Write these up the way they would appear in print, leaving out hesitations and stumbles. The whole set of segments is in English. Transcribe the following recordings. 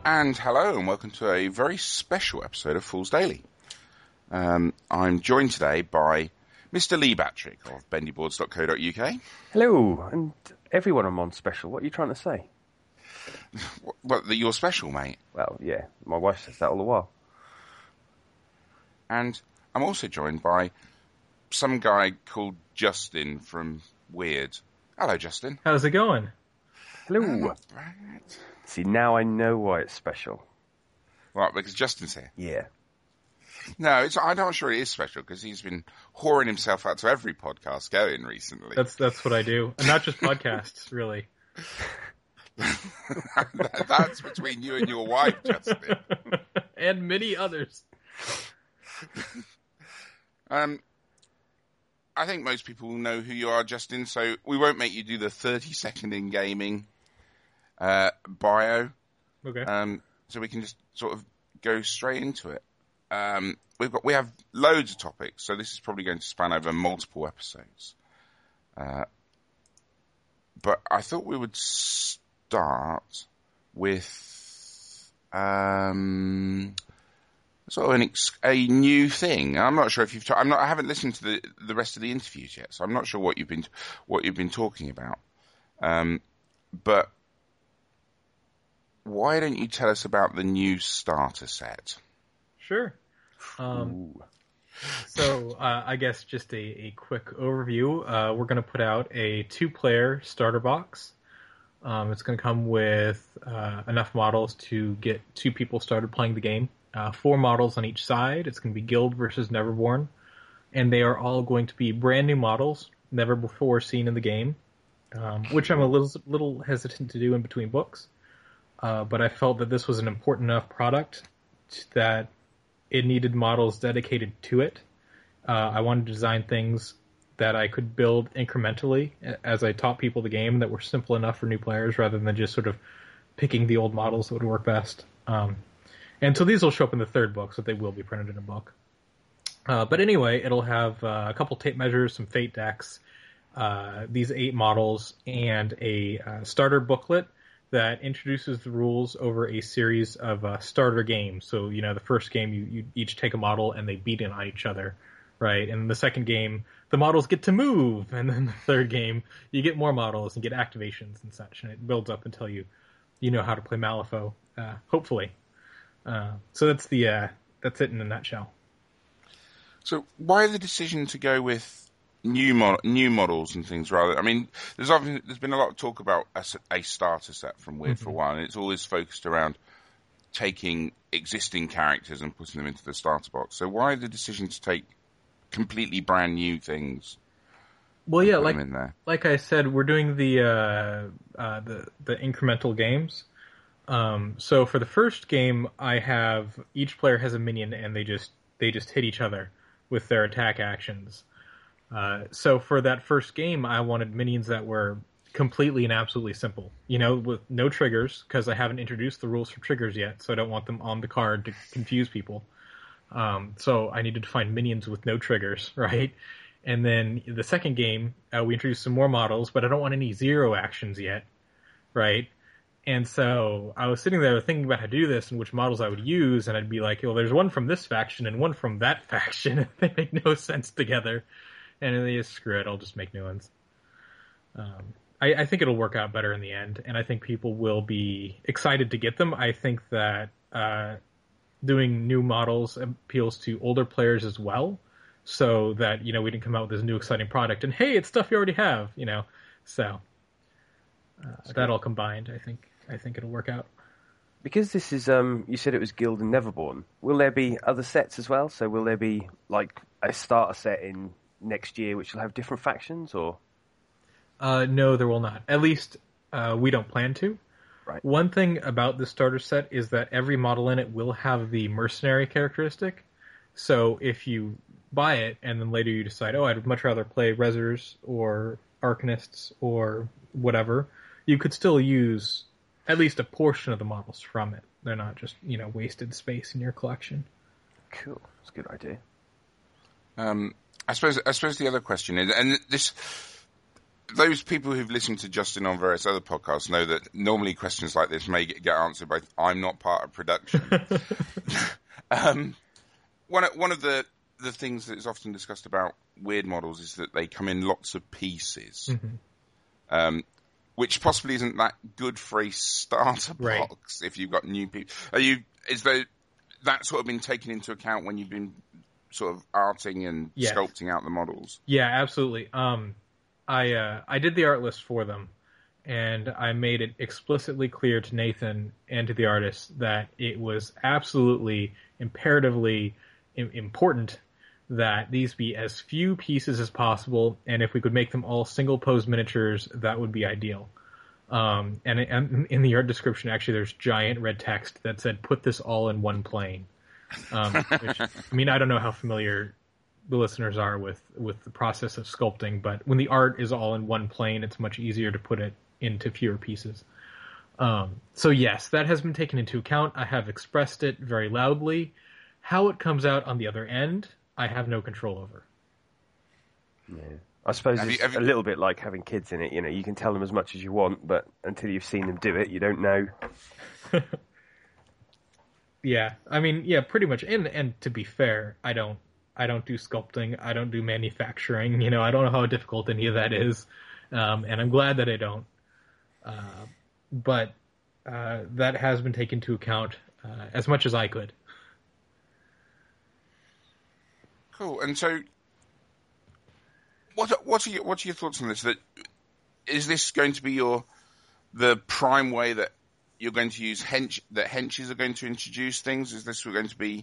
And hello, and welcome to a very special episode of Fool's Daily. I'm joined today by Mr. Lee Batrick of bendyboards.co.uk. Hello, and everyone I'm on special. What are you trying to say? Well, that you're special, mate. Well, yeah, my wife says that all the while. And I'm also joined by some guy called Justin from Weird. Hello, Justin. How's it going? Hello. Not bad. See, now I know why it's special. Right, because Justin's here. Yeah. No, I'm not sure it is special because he's been whoring himself out to every podcast going recently. That's what I do, and not just podcasts, really. That's between you and your wife, Justin. And many others. I think most people know who you are, Justin, so we won't make you do the 30-second in gaming bio. Okay. So we can just sort of go straight into it. We have loads of topics, so this is probably going to span over multiple episodes. But I thought we would start with sort of a new thing. I'm not sure if you've. I haven't listened to the rest of the interviews yet, so I'm not sure what you've been talking about. But why don't you tell us about the new starter set? Sure. So I guess just a quick overview. We're going to put out a 2-player starter box. It's going to come with enough models to get 2 people started playing the game. 4 models on each side. It's going to be Guild versus Neverborn. And they are all going to be brand new models, never before seen in the game, which I'm a little hesitant to do in between books. But I felt that this was an important enough product that it needed models dedicated to it. I wanted to design things that I could build incrementally as I taught people the game that were simple enough for new players rather than just sort of picking the old models that would work best. And so these will show up in the 3rd book, so they will be printed in a book. But anyway, it'll have a couple tape measures, some fate decks, these 8 models, and a starter booklet that introduces the rules over a series of starter games. So, the first game, you each take a model and they beat in on each other, right? And the second game, the models get to move. And then the 3rd game, you get more models and get activations and such. And it builds up until you know how to play Malifaux, hopefully. So that's it in a nutshell. So why the decision to go with new models and things rather? I mean, there's been a lot of talk about a starter set from Weird for a while, and it's always focused around taking existing characters and putting them into the starter box. So why the decision to take completely brand new things? Well, yeah, like I said, we're doing the incremental games. So for the first game, I have each player has a minion, and they just hit each other with their attack actions. So for that first game, I wanted minions that were completely and absolutely simple, with no triggers, because I haven't introduced the rules for triggers yet, so I don't want them on the card to confuse people. So I needed to find minions with no triggers, right? And then the second game, we introduced some more models, but I don't want any 0 actions yet, right? And so I was sitting there thinking about how to do this and which models I would use, and I'd be like, well, there's one from this faction and one from that faction, and they make no sense together. And then they just, screw it, I'll just make new ones. I think it'll work out better in the end, and I think people will be excited to get them. I think that doing new models appeals to older players as well, so that, we didn't come out with this new exciting product, and hey, it's stuff you already have, So that all combined, I think it'll work out. Because this is, you said it was Guild and Neverborn, will there be other sets as well? So will there be, like, a starter set in next year which will have different factions, or? No, there will not. At least, we don't plan to. Right. One thing about the starter set is that every model in it will have the mercenary characteristic. So if you buy it, and then later you decide, I'd much rather play Rezzers, or Arcanists, or whatever, you could still use at least a portion of the models from it. They're not just, wasted space in your collection. Cool. That's a good idea. I suppose the other question is, and this, those people who've listened to Justin on various other podcasts know that normally questions like this may get answered by I'm not part of production. One of the things that is often discussed about weird models is that they come in lots of pieces, which possibly isn't that good for a starter box if you've got new people. Is that sort of been taken into account when you've been sort of arting and sculpting out the models? Yeah, absolutely. I did the art list for them, and I made it explicitly clear to Nathan and to the artists that it was absolutely imperatively important that these be as few pieces as possible, and if we could make them all single pose miniatures, that would be ideal. And in the art description, actually, there's giant red text that said, "Put this all in one plane." Which, I mean, I don't know how familiar the listeners are with the process of sculpting, but when the art is all in one plane, it's much easier to put it into fewer pieces. So yes, that has been taken into account. I have expressed it very loudly. How it comes out on the other end, I have no control over. Yeah. I suppose it's a little bit like having kids in it. You know, you can tell them as much as you want, but until you've seen them do it, you don't know. Yeah, I mean, yeah, pretty much. And to be fair, I don't do sculpting. I don't do manufacturing. You know, I don't know how difficult any of that is, and I'm glad that I don't. But that has been taken into account as much as I could. Cool. And so, what are your thoughts on this? That is this going to be the prime way that you're going to use henches are going to introduce things? Is this going to be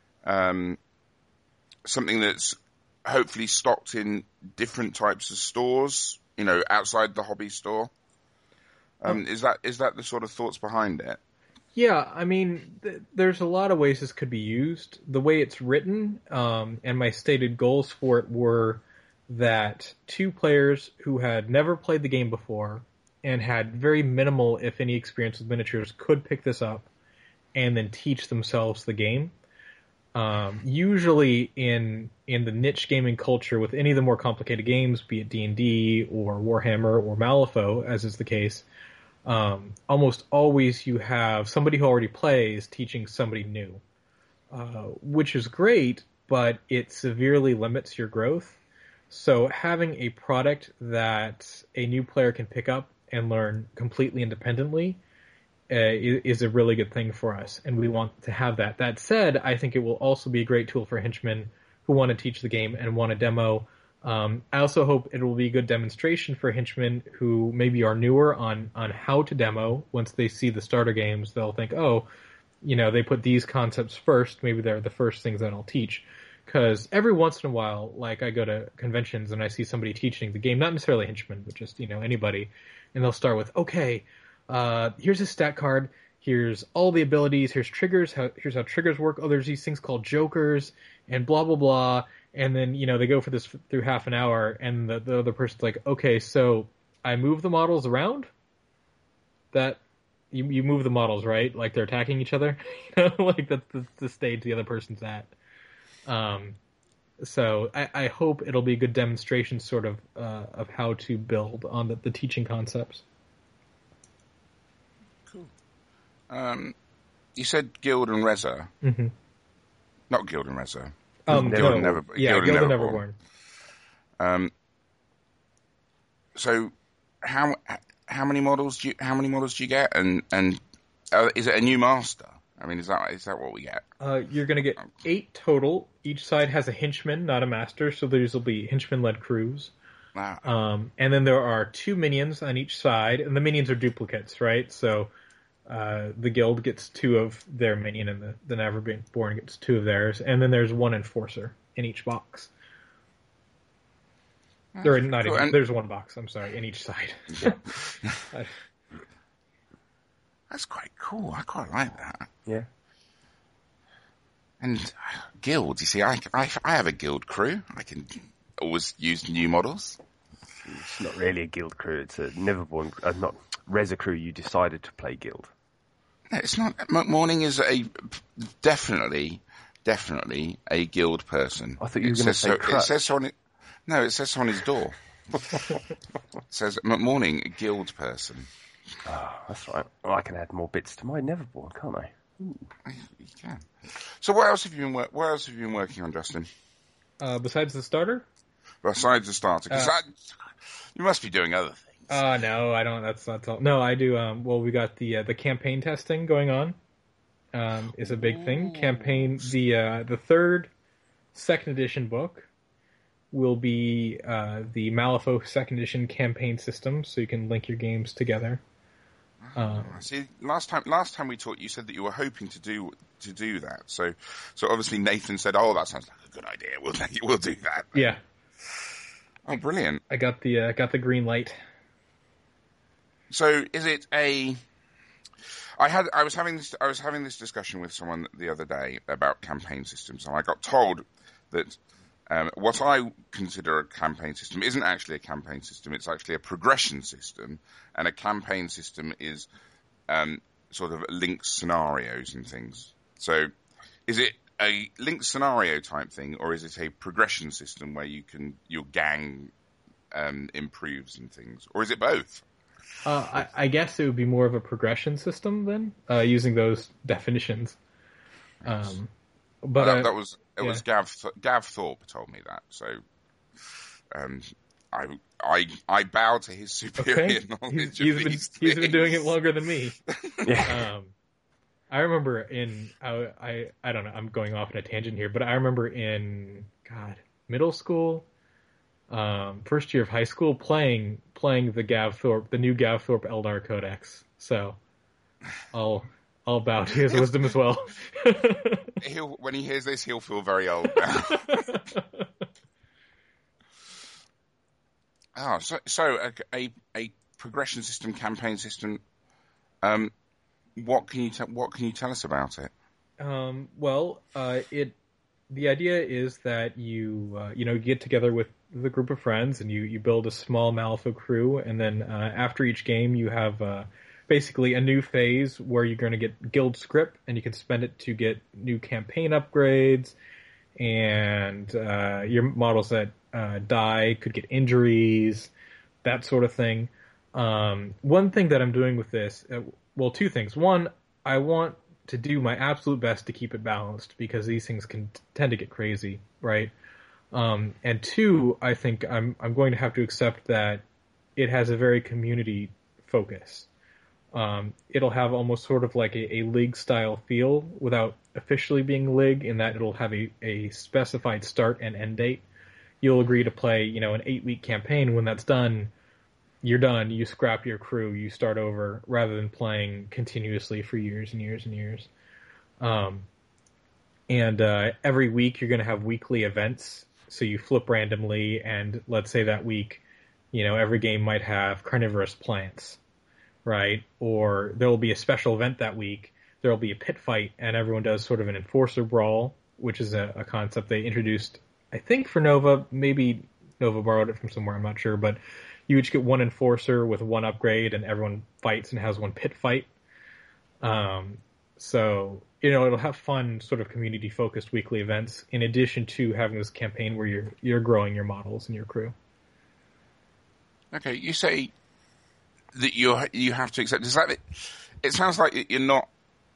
something that's hopefully stocked in different types of stores, you know, outside the hobby store? Is that the sort of thoughts behind it? Yeah, I mean, there's a lot of ways this could be used. The way it's written, and my stated goals for it were that two players who had never played the game before and had very minimal, if any, experience with miniatures could pick this up and then teach themselves the game. Usually in the niche gaming culture, with any of the more complicated games, be it D&D or Warhammer or Malifaux, as is the case, almost always you have somebody who already plays teaching somebody new, which is great, but it severely limits your growth. So having a product that a new player can pick up and learn completely independently is a really good thing for us, and we want to have that. That said, I think it will also be a great tool for henchmen who want to teach the game and want to demo. I also hope it will be a good demonstration for henchmen who maybe are newer on how to demo. Once they see the starter games, they'll think, oh, you know, they put these concepts first. Maybe they're the first things that I'll teach. Because every once in a while, like I go to conventions and I see somebody teaching the game, not necessarily henchmen, but just, you know, anybody, and they'll start with, okay, here's a stat card, here's all the abilities, here's triggers, here's how triggers work, oh, there's these things called jokers, and blah, blah, blah, and then, you know, they go for this through half an hour, and the other person's like, okay, so I move the models around? That, you move the models, right? Like they're attacking each other? You know, like that's the stage the other person's at. So I hope it'll be a good demonstration sort of how to build on the teaching concepts. Cool. You said Guild and Reza. Mm-hmm. Not Guild and Reza. Guild and Neverborn. So how many models do you get? And is it a new master? I mean, is that what we get? You're going to get 8 total. Each side has a henchman, not a master, so these will be henchman-led crews. Wow. And then there are 2 minions on each side, and the minions are duplicates, right? So the guild gets 2 of their minion, and the Neverborn gets 2 of theirs, and then there's 1 enforcer in each box. There's 1 box, I'm sorry, in each side. That's quite cool. I quite like that. Yeah. And guild, you see, I have a guild crew. I can always use new models. It's not really a guild crew. It's a Neverborn, not Reza crew. You decided to play guild. No, it's not. Morning is definitely a guild person. I thought you were going to say Crux. It says on his door. Says morning guild person. Oh, that's right. Well, I can add more bits to my Neverborn, can't I? You can. So what else have you been working on, Justin? Besides the starter? Besides the starter, because you must be doing other things. No, I don't. That's all. No, I do. Well, we got the campaign testing going on. Is a big thing. Campaign. The third second edition book will be the Malifaux second edition campaign system, so you can link your games together. See, last time we talked, you said that you were hoping to do that. So obviously Nathan said, "Oh, that sounds like a good idea. We'll do that." Yeah. Oh, brilliant! I got the green light. So is it a? I was having this discussion with someone the other day about campaign systems, and I got told that what I consider a campaign system isn't actually a campaign system. It's actually a progression system, and a campaign system is sort of linked scenarios and things. So, is it a linked scenario type thing, or is it a progression system where your gang improves and things, or is it both? I guess it would be more of a progression system then, using those definitions. Yes. But that was Gav Thorpe told me that. So, I bow to his superior knowledge. He's been doing it longer than me. Yeah. I remember I don't know. I'm going off on a tangent here, but I remember in middle school, first year of high school, playing the new Gav Thorpe Eldar Codex. So, I'll bow to his wisdom as well. When he hears this, he'll feel very old now. So a progression system, campaign system. What can you tell us about it? The idea is that you get together with the group of friends and you build a small Malifaux crew, and then after each game you have basically a new phase where you're going to get guild script, and you can spend it to get new campaign upgrades, and your models that die could get injuries, that sort of thing. One thing that I'm doing with this, two things. One, I want to do my absolute best to keep it balanced, because these things can tend to get crazy, right? And two, I think I'm going to have to accept that it has a very community focus. It'll have almost sort of like a league style feel without officially being league, in that it'll have a specified start and end date. You'll agree to play, an 8-week campaign. When that's done, you're done. You scrap your crew. You start over, rather than playing continuously for years and years and years. Every week you're going to have weekly events. So you flip randomly, and let's say that week, every game might have carnivorous plants, right? Or there will be a special event that week. There will be a pit fight, and everyone does sort of an enforcer brawl, which is a concept they introduced, I think, for Nova. Maybe Nova borrowed it from somewhere, I'm not sure. But you each get one enforcer with one upgrade, and everyone fights and has one pit fight. So, it'll have fun, sort of community-focused weekly events, in addition to having this campaign where you're growing your models and your crew. Okay, you say that you have to accept. Does that? It sounds like you're not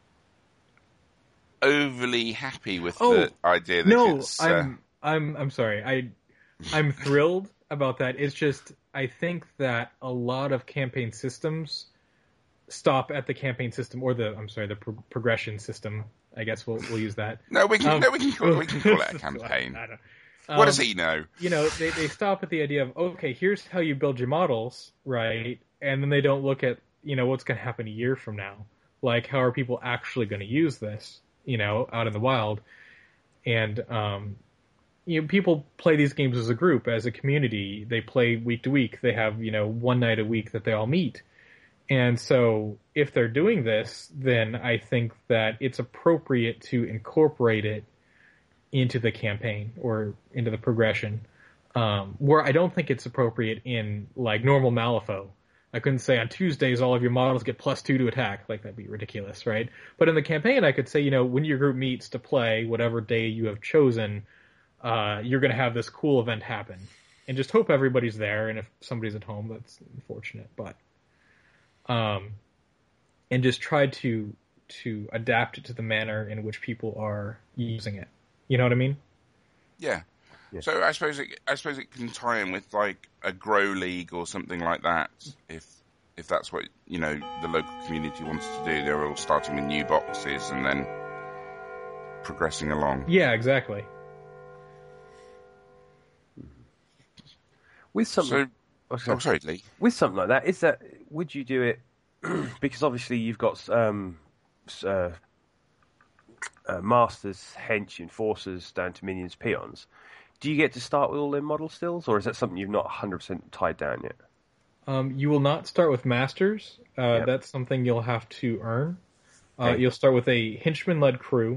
overly happy with the idea that it's... I'm sorry. I'm thrilled about that. It's just, I think that a lot of campaign systems stop at the campaign system, or the progression system. I guess we'll use that. No, we can call it a campaign. I don't. What does he know? They stop at the idea of, okay, here's how you build your models, right? And then they don't look at, what's going to happen a year from now. Like, how are people actually going to use this, out in the wild? And, people play these games as a group, as a community. They play week to week. They have, one night a week that they all meet. And so if they're doing this, then I think that it's appropriate to incorporate it into the campaign or into the progression. Where I don't think it's appropriate in, like, normal Malifaux. I couldn't say on Tuesdays all of your models get +2 to attack. Like, that'd be ridiculous, right? But in the campaign, I could say, when your group meets to play, whatever day you have chosen, you're going to have this cool event happen. and just hope everybody's there. And if somebody's at home, that's unfortunate. But and just try to adapt it to the manner in which people are using it. You know what I mean? Yeah. So I suppose it can tie in with like a grow league or something like that. If that's what the local community wants to do, they're all starting with new boxes and then progressing along. Yeah, exactly. With something, sorry, Lee. With something like that, would you do it? Because obviously you've got masters, hench, enforcers down to minions, peons. Do you get to start with all them model stills, or is that something you've not 100% tied down yet? You will not start with masters. Yep. That's something you'll have to earn. You'll start with a henchman-led crew,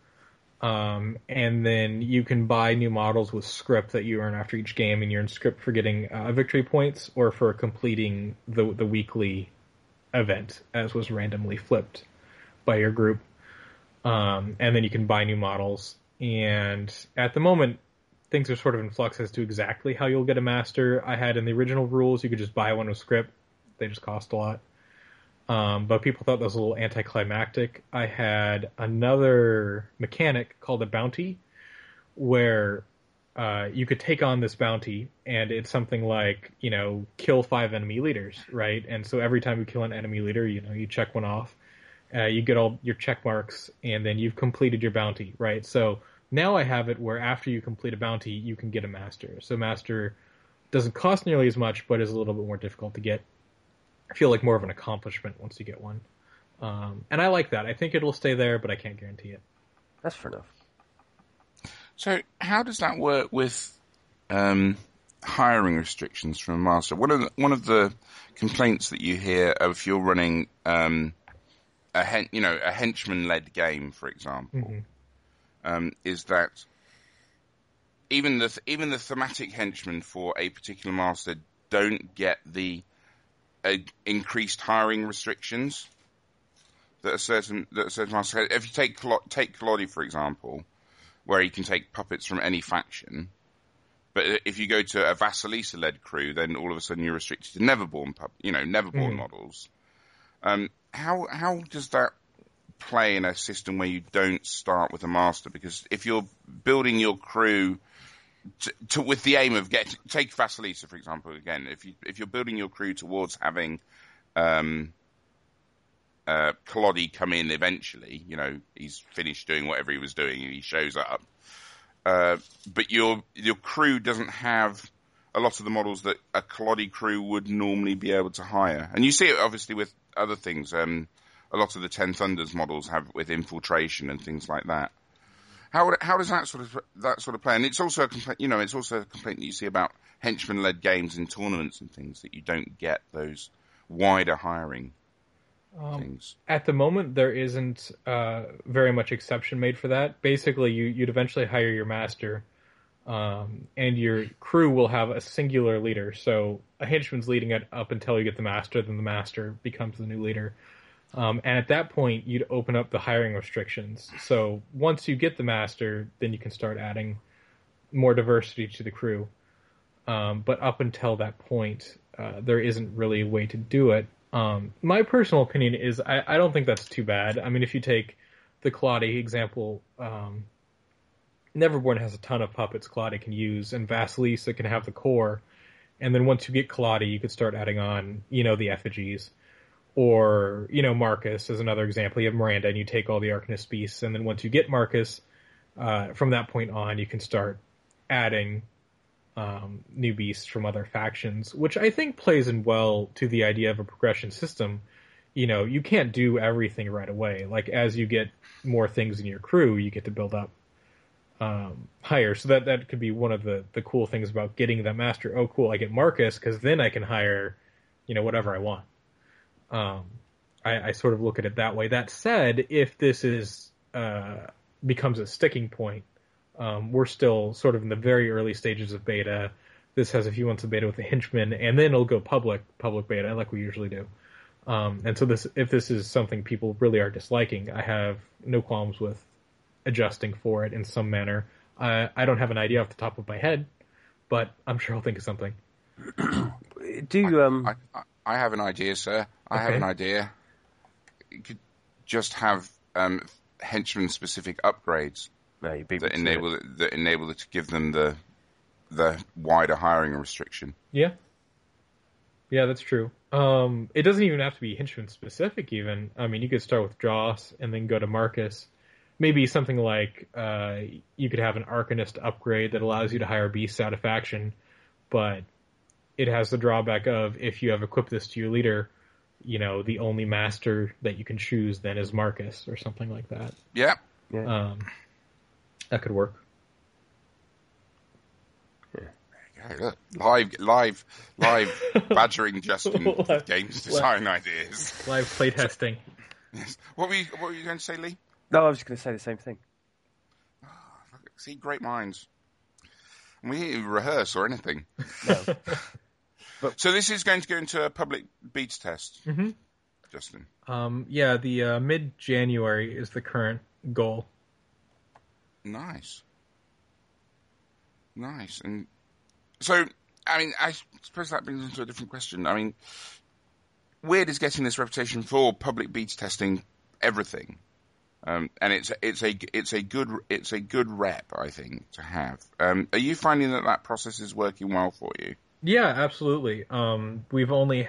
and then you can buy new models with script that you earn after each game, and you earn script for getting victory points or for completing the weekly event, as was randomly flipped by your group. And then you can buy new models. And at the moment, things are sort of in flux as to exactly how you'll get a master. I had in the original rules, you could just buy one with script. They just cost a lot. But people thought that was a little anticlimactic. I had another mechanic called a bounty, where you could take on this bounty, and it's something like, kill 5 enemy leaders, right? And so every time you kill an enemy leader, you check one off. You get all your check marks, and then you've completed your bounty, right? So now I have it where after you complete a bounty, you can get a master. So master doesn't cost nearly as much, but is a little bit more difficult to get. I feel like more of an accomplishment once you get one. And I like that. I think it'll stay there, but I can't guarantee it. That's fair enough. So how does that work with hiring restrictions from a master? One of the complaints that you hear if you're running a henchman-led game, for example, is that even the thematic henchmen for a particular master don't get the increased hiring restrictions that a certain master has. If you take Kalodi, for example, where you can take puppets from any faction, but if you go to a Vasilisa-led crew, then all of a sudden you're restricted to Neverborn models. How does that play in a system where you don't start with a master? Because if you're building your crew with the aim of take Vasilisa, for example, again, if you're building your crew towards having Kalodi come in eventually, he's finished doing whatever he was doing and he shows up, but your crew doesn't have a lot of the models that a Kalodi crew would normally be able to hire. And you see it obviously with other things. A lot of the Ten Thunders models have with infiltration and things like that. How does that sort of play? And it's also a complaint. It's also a complaint that you see about henchman-led games in tournaments and things, that you don't get those wider hiring things. At the moment, there isn't very much exception made for that. Basically, you'd eventually hire your master, and your crew will have a singular leader. So a henchman's leading it up until you get the master, then the master becomes the new leader. And at that point, you'd open up the hiring restrictions. So once you get the master, then you can start adding more diversity to the crew. But up until that point, there isn't really a way to do it. My personal opinion is I don't think that's too bad. I mean, if you take the Kaladi example, Neverborn has a ton of puppets Kaladi can use, and Vasilisa can have the core. And then once you get Kaladi, you could start adding on, the effigies. Or, Marcus is another example. You have Miranda and you take all the Arcanist beasts, and then once you get Marcus, from that point on, you can start adding new beasts from other factions, which I think plays in well to the idea of a progression system. You can't do everything right away. Like, as you get more things in your crew, you get to build up higher. So that could be one of the cool things about getting that master. Oh, cool, I get Marcus, because then I can hire, whatever I want. I sort of look at it that way. That said, if this becomes a sticking point, we're still sort of in the very early stages of beta. This has a few months of beta with the henchmen, and then it'll go public beta, like we usually do. And so if this is something people really are disliking, I have no qualms with adjusting for it in some manner. I don't have an idea off the top of my head, but I'm sure I'll think of something. I have an idea, sir. I have an idea. You could just have henchman-specific upgrades that enable it to give them the wider hiring restriction. Yeah, that's true. It doesn't even have to be henchman specific. Even, I mean, you could start with Joss and then go to Marcus. Maybe something like you could have an Arcanist upgrade that allows you to hire beasts out of faction, but it has the drawback of if you have equipped this to your leader, the only master that you can choose then is Marcus or something like that. Yeah. That could work. Yeah. Live badgering Justin with games design ideas. Live playtesting. Yes. What were you going to say, Lee? No, I was just going to say the same thing. See, great minds. And we didn't even rehearse or anything. No. So this is going to go into a public beta test, Justin? The mid-January is the current goal. Nice. And so, I mean, I suppose that brings us to a different question. I mean, Weird is getting this reputation for public beta testing everything. And it's a good rep, I think, to have. Are you finding that process is working well for you? Yeah, absolutely. We've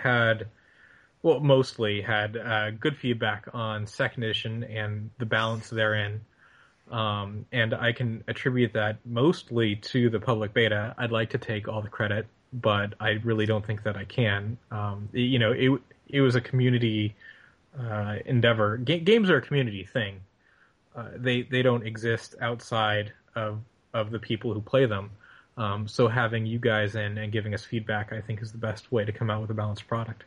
mostly had good feedback on second edition and the balance therein. And I can attribute that mostly to the public beta. I'd like to take all the credit, but I really don't think that I can. It was a community endeavor. Games are a community thing. They don't exist outside of the people who play them. So having you guys in and giving us feedback, I think, is the best way to come out with a balanced product.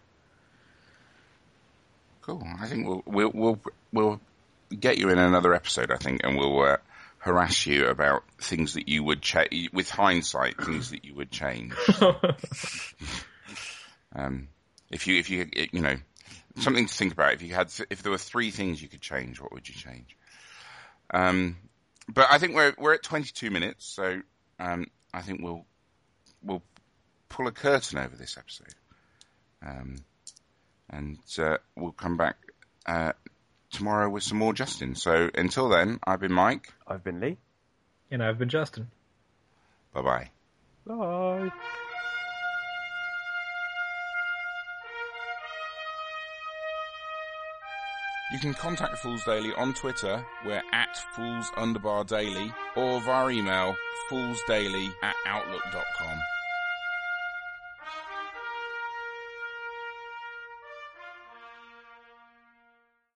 Cool. I think we'll get you in another episode, I think, and we'll harass you about things that you would change, with hindsight, things that you would change. If you something to think about. If there were 3 things you could change, what would you change? But I think we're at 22 minutes, so I think we'll pull a curtain over this episode, and we'll come back tomorrow with some more Justin. So until then, I've been Mike. I've been Lee. And I've been Justin. Bye-bye. Bye. You can contact Fools Daily on Twitter. We're at Fools_Daily, or via email foolsdaily@outlook.com.